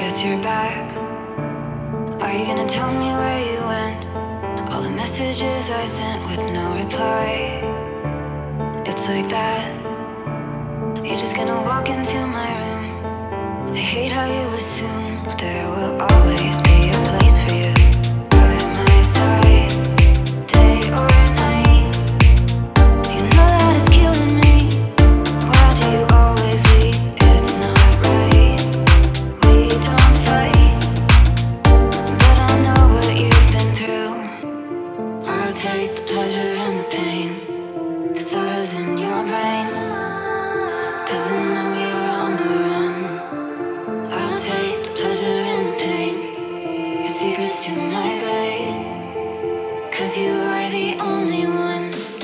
guess you're back. Are you gonna tell me where you went? All the messages I sent with no reply. It's like that. You're just gonna walk into my room. I hate how you assume there will always be a place for you by my side, day or night. You know that it's killing me. Why do you always leave? It's not right. We don't fight, but I know what you've been through. I'll take the pleasure and the pain, the sorrows in your brain, 'cause I know you're on the run. I'll take the pleasure and the pain, your secrets to my grave, 'cause you are the only one.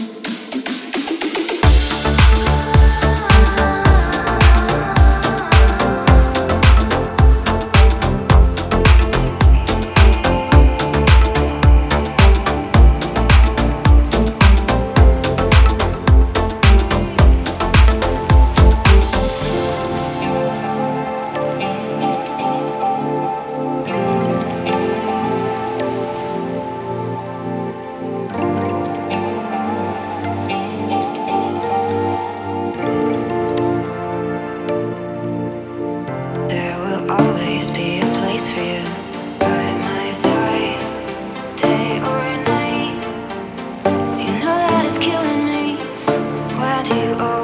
There will always be a place for you by my side, day or night. You know that it's killing me. Why do you always